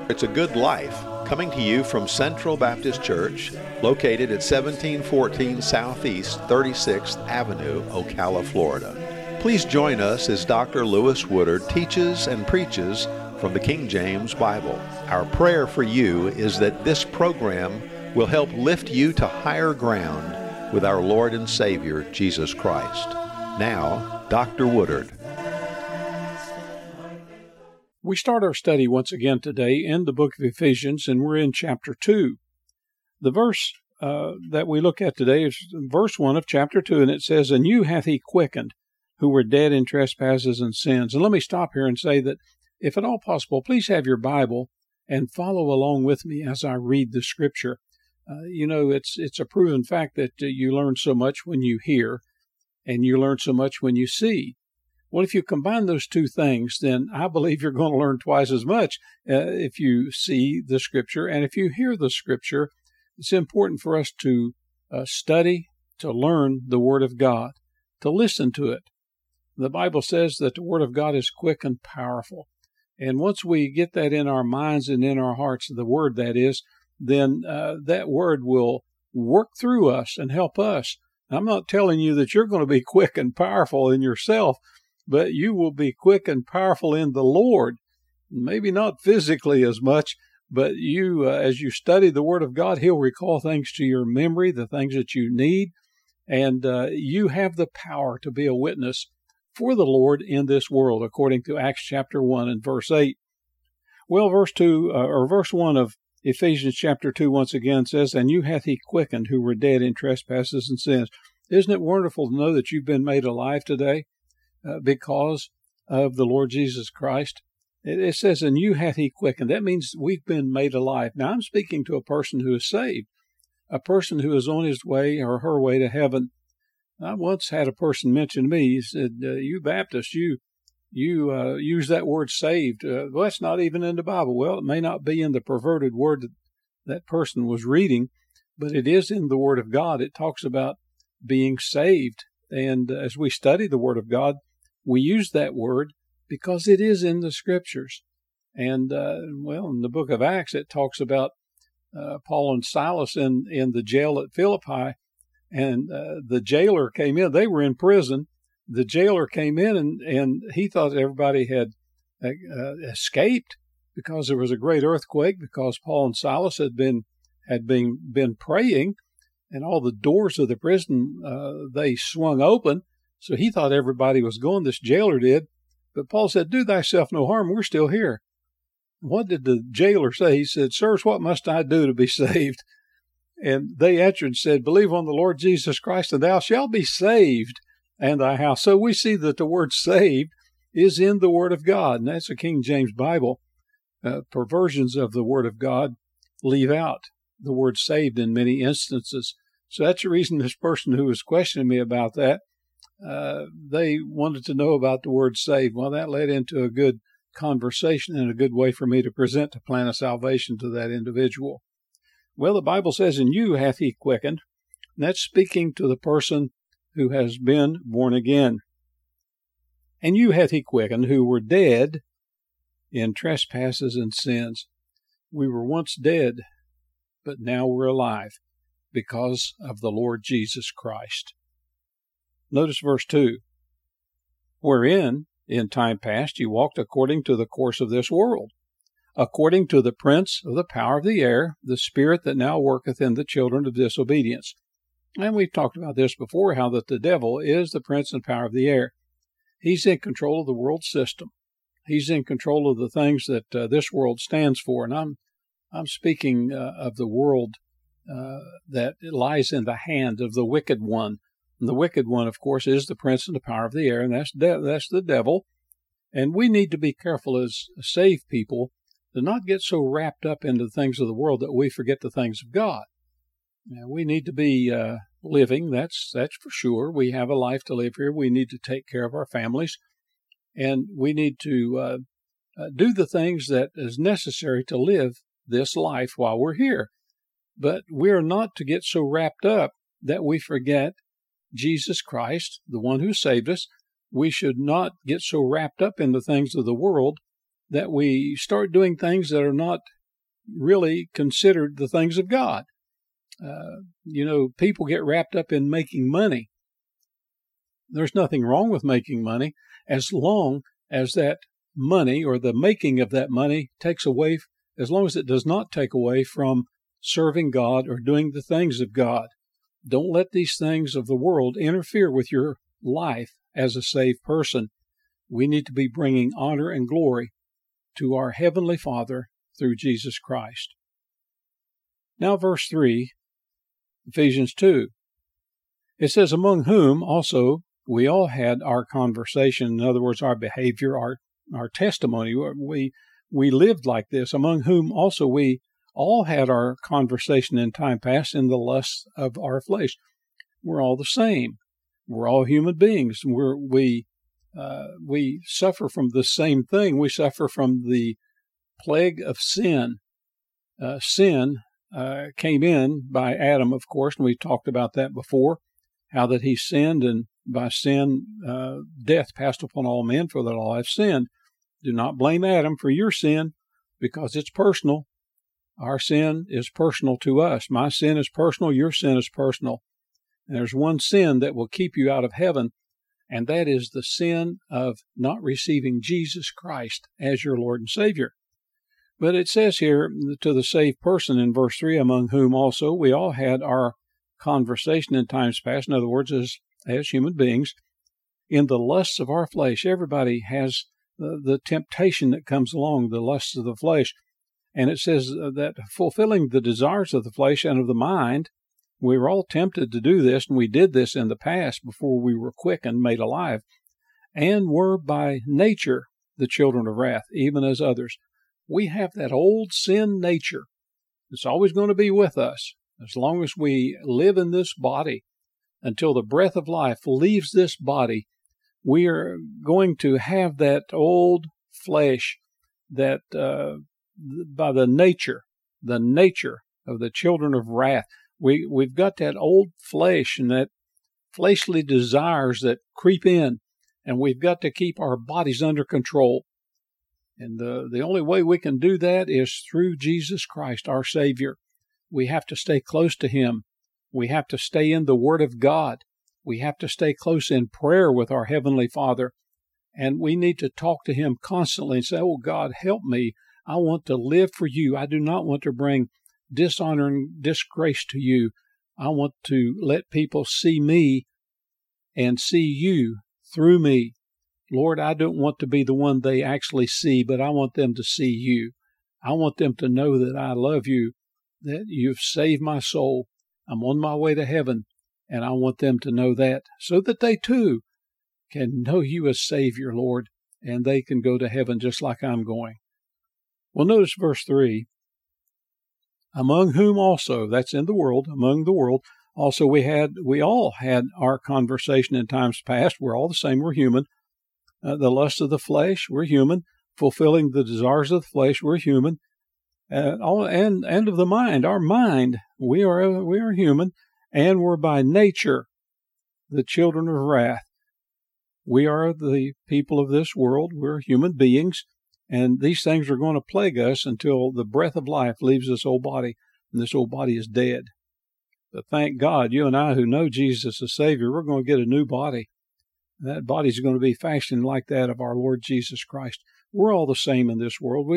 It's a Good Life, coming to you from Central Baptist Church, located at 1714 Southeast 36th Avenue, Ocala, Florida. Please join us as Dr. Lewis Woodard teaches and preaches from the King James Bible. Our prayer for you is that this program will help lift you to higher ground with our Lord and Savior, Jesus Christ. Now, Dr. Woodard. We start our study once again today in the book of Ephesians, and we're in chapter 2. The verse that we look at today is verse 1 of chapter 2, and it says, "And you hath he quickened, who were dead in trespasses and sins." And let me stop here and say that, if at all possible, please have your Bible and follow along with me as I read the Scripture. It's a proven fact that you learn so much when you hear, and you learn so much when you see. Well, if you combine those two things, then I believe you're going to learn twice as much if you see the Scripture and if you hear the Scripture. It's important for us to study, to learn the Word of God, to listen to it. The Bible says that the Word of God is quick and powerful. And once we get that in our minds and in our hearts, the Word that is, then that Word will work through us and help us. I'm not telling you that you're going to be quick and powerful in yourself, but you will be quick and powerful in the Lord. Maybe not physically as much, but you, as you study the Word of God, He'll recall things to your memory, the things that you need, and you have the power to be a witness for the Lord in this world, according to Acts chapter 1 and verse 8. Well, verse 1 of Ephesians chapter 2 once again says, "And you hath he quickened, who were dead in trespasses and sins." Isn't it wonderful to know that you've been made alive today? Because of the Lord Jesus Christ. It says, "And you hath he quickened." That means we've been made alive. Now, I'm speaking to a person who is saved, a person who is on his way or her way to heaven. I once had a person mention to me, he said, "You Baptists, you use that word saved. Well, that's not even in the Bible." Well, it may not be in the perverted word that person was reading, but it is in the Word of God. It talks about being saved. And as we study the Word of God, we use that word because it is in the Scriptures. And, in the book of Acts, it talks about Paul and Silas in the jail at Philippi. And the jailer came in. They were in prison. The jailer came in, and he thought everybody had escaped because there was a great earthquake, because Paul and Silas had been praying, and all the doors of the prison, they swung open. So he thought everybody was gone, this jailer did. But Paul said, "Do thyself no harm, we're still here." What did the jailer say? He said, "Sirs, what must I do to be saved?" And they answered and said, "Believe on the Lord Jesus Christ, and thou shalt be saved, and thy house." So we see that the word saved is in the Word of God, and that's a King James Bible. Perversions of the Word of God leave out the word saved in many instances. So that's the reason this person who was questioning me about that, they wanted to know about the word saved. Well, that led into a good conversation and a good way for me to present the plan of salvation to that individual. Well, the Bible says, "And you hath he quickened." And that's speaking to the person who has been born again. "And you hath he quickened, who were dead in trespasses and sins." We were once dead, but now we're alive because of the Lord Jesus Christ. Notice verse 2. "Wherein, in time past, you walked according to the course of this world, according to the prince of the power of the air, the spirit that now worketh in the children of disobedience." And we've talked about this before, how that the devil is the prince and power of the air. He's in control of the world system. He's in control of the things that this world stands for. And I'm speaking of the world that lies in the hand of the wicked one. And the wicked one, of course, is the prince and the power of the air, and that's the devil. And we need to be careful as saved people to not get so wrapped up into the things of the world that we forget the things of God. Now, we need to be living, that's for sure. We have a life to live here. We need to take care of our families, and we need to do the things that is necessary to live this life while we're here. But we're not to get so wrapped up that we forget Jesus Christ, the one who saved us. We should not get so wrapped up in the things of the world that we start doing things that are not really considered the things of God. People get wrapped up in making money. There's nothing wrong with making money as long as that money or the making of that money as long as it does not take away from serving God or doing the things of God. Don't let these things of the world interfere with your life as a saved person. We need to be bringing honor and glory to our Heavenly Father through Jesus Christ. Now, verse 3, Ephesians 2. It says, among whom also we all had our conversation, in other words, our behavior, our testimony. We lived like this, among whom also we all had our conversation in time past in the lusts of our flesh. We're all the same. We're all human beings. We suffer from the same thing. We suffer from the plague of sin. Sin came in by Adam, of course, and we talked about that before, how that he sinned, and by sin, death passed upon all men, for that all have sinned. Do not blame Adam for your sin, because it's personal. Our sin is personal to us. My sin is personal. Your sin is personal. And there's one sin that will keep you out of heaven, and that is the sin of not receiving Jesus Christ as your Lord and Savior. But it says here to the saved person in verse 3, among whom also we all had our conversation in times past, in other words, as human beings, in the lusts of our flesh. Everybody has the temptation that comes along, the lusts of the flesh. And it says that fulfilling the desires of the flesh and of the mind, we were all tempted to do this, and we did this in the past before we were quickened, made alive, and were by nature the children of wrath, even as others. We have that old sin nature. It's always going to be with us as long as we live in this body. Until the breath of life leaves this body, we are going to have that old flesh that by the nature of the children of wrath. We've got that old flesh and that fleshly desires that creep in, and we've got to keep our bodies under control. And the only way we can do that is through Jesus Christ, our Savior. We have to stay close to Him. We have to stay in the Word of God. We have to stay close in prayer with our Heavenly Father. And we need to talk to Him constantly and say, oh, God, help me. I want to live for You. I do not want to bring dishonor and disgrace to You. I want to let people see me and see You through me. Lord, I don't want to be the one they actually see, but I want them to see You. I want them to know that I love You, that You've saved my soul. I'm on my way to heaven, and I want them to know that so that they too can know You as Savior, Lord, and they can go to heaven just like I'm going. Well, notice verse 3, among whom also, that's in the world, among the world, also we all had our conversation in times past. We're all the same, we're human. The lust of the flesh, we're human. Fulfilling the desires of the flesh, we're human. And of the mind, our mind, we are human, and we're by nature the children of wrath. We are the people of this world. We're human beings, and these things are going to plague us until the breath of life leaves this old body, and this old body is dead. But thank God, you and I who know Jesus as Savior, we're going to get a new body. That body's going to be fashioned like that of our Lord Jesus Christ. We're all the same in this world.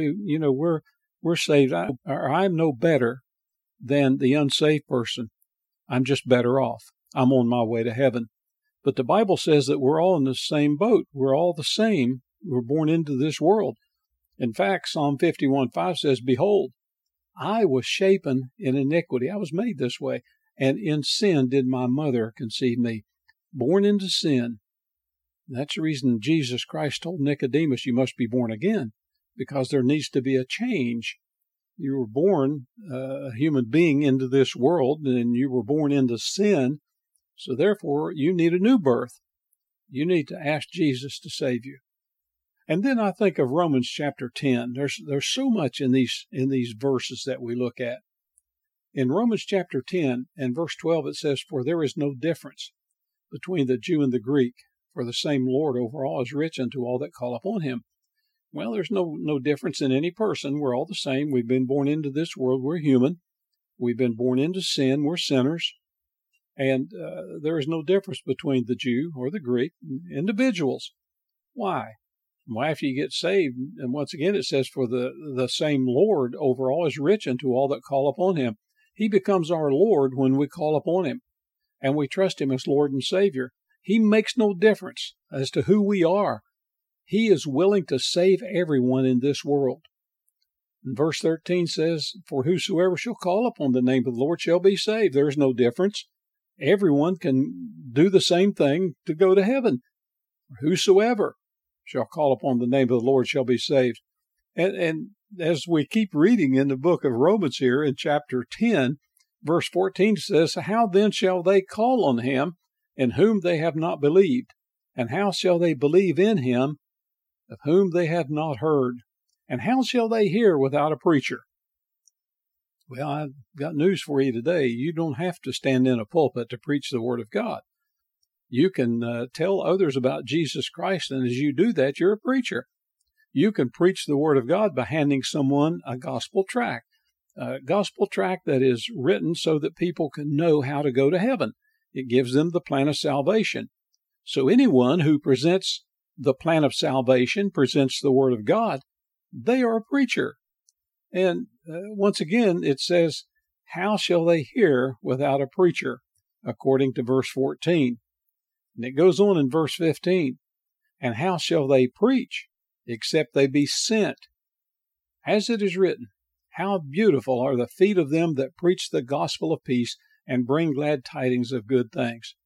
We're saved. I'm no better than the unsaved person. I'm just better off. I'm on my way to heaven. But the Bible says that we're all in the same boat. We're all the same. We're born into this world. In fact, Psalm 51:5 says, behold, I was shapen in iniquity. I was made this way. And in sin did my mother conceive me. Born into sin. That's the reason Jesus Christ told Nicodemus, you must be born again, because there needs to be a change. You were born a human being into this world, and you were born into sin, so therefore you need a new birth. You need to ask Jesus to save you. And then I think of Romans chapter 10. There's so much in these verses that we look at. In Romans chapter 10 and verse 12 it says, for there is no difference between the Jew and the Greek, for the same Lord over all is rich unto all that call upon Him. Well, there's no difference in any person. We're all the same. We've been born into this world. We're human. We've been born into sin. We're sinners. And there is no difference between the Jew or the Greek, individuals. Why? Well, after you get saved, and once again it says, for the same Lord over all is rich unto all that call upon him. He becomes our Lord when we call upon him, and we trust him as Lord and Savior. He makes no difference as to who we are. He is willing to save everyone in this world. And verse 13 says, for whosoever shall call upon the name of the Lord shall be saved. There is no difference. Everyone can do the same thing to go to heaven. Whosoever shall call upon the name of the Lord shall be saved. And as we keep reading in the book of Romans here in chapter 10, verse 14 says, how then shall they call on him in whom they have not believed? And how shall they believe in him of whom they have not heard? And how shall they hear without a preacher? Well, I've got news for you today. You don't have to stand in a pulpit to preach the Word of God. You can tell others about Jesus Christ, and as you do that, you're a preacher. You can preach the Word of God by handing someone a gospel tract that is written so that people can know how to go to heaven. It gives them the plan of salvation. So anyone who presents the plan of salvation, presents the Word of God, they are a preacher. And once again, it says, how shall they hear without a preacher? According to verse 14. And it goes on in verse 15. And how shall they preach except they be sent? As it is written, how beautiful are the feet of them that preach the gospel of peace and bring glad tidings of good things.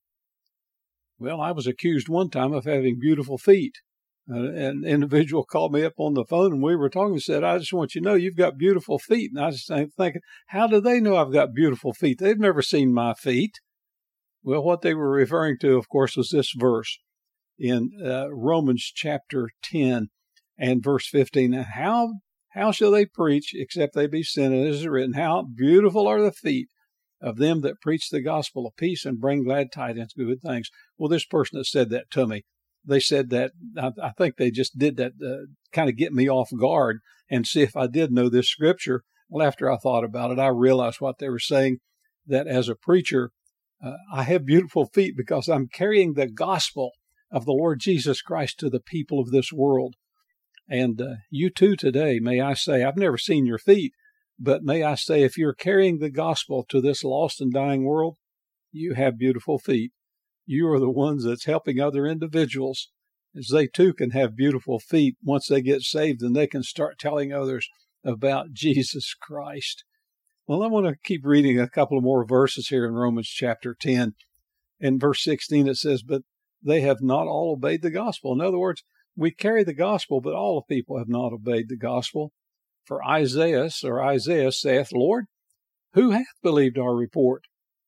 Well, I was accused one time of having beautiful feet. An individual called me up on the phone and we were talking and said, I just want you to know you've got beautiful feet. And I was thinking, how do they know I've got beautiful feet? They've never seen my feet. Well, what they were referring to, of course, was this verse in Romans chapter 10 and verse 15. And how shall they preach except they be sent? And as is written, how beautiful are the feet of them that preach the gospel of peace and bring glad tidings of good things. Well, this person that said that to me, they said that, I think they just did that kind of get me off guard and see if I did know this scripture. Well, after I thought about it, I realized what they were saying, that as a preacher, I have beautiful feet because I'm carrying the gospel of the Lord Jesus Christ to the people of this world. And you too today, may I say, I've never seen your feet, but may I say, if you're carrying the gospel to this lost and dying world, you have beautiful feet. You are the ones that's helping other individuals as they too can have beautiful feet once they get saved and they can start telling others about Jesus Christ. Well, I want to keep reading a couple of more verses here in Romans chapter 10. In verse 16 it says, but they have not all obeyed the gospel. In other words, we carry the gospel, but all the people have not obeyed the gospel. For Isaiah saith, Lord, who hath believed our report?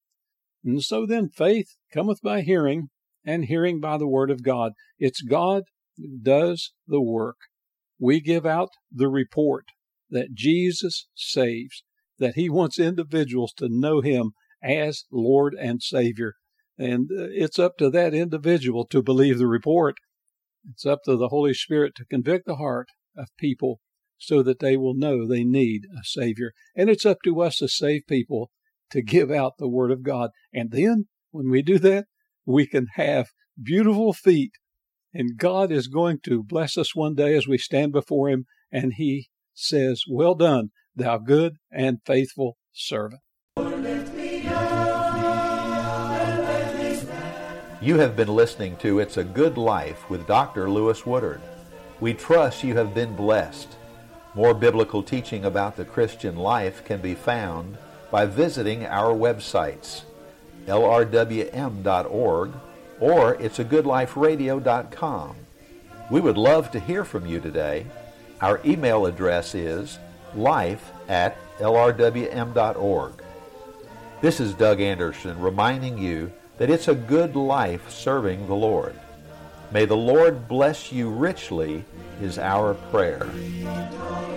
And so then faith cometh by hearing, and hearing by the word of God. It's God who does the work. We give out the report that Jesus saves, that he wants individuals to know him as Lord and Savior. And it's up to that individual to believe the report. It's up to the Holy Spirit to convict the heart of people so that they will know they need a Savior. And it's up to us to save people to give out the Word of God. And then, when we do that, we can have beautiful feet. And God is going to bless us one day as we stand before him, and he says, well done, thou good and faithful servant. You have been listening to It's a Good Life with Dr. Lewis Woodard. We trust you have been blessed. More biblical teaching about the Christian life can be found by visiting our websites, lrwm.org or it'sagoodliferadio.com. We would love to hear from you today. Our email address is life@lrwm.org. This is Doug Anderson reminding you that it's a good life serving the Lord. May the Lord bless you richly is our prayer.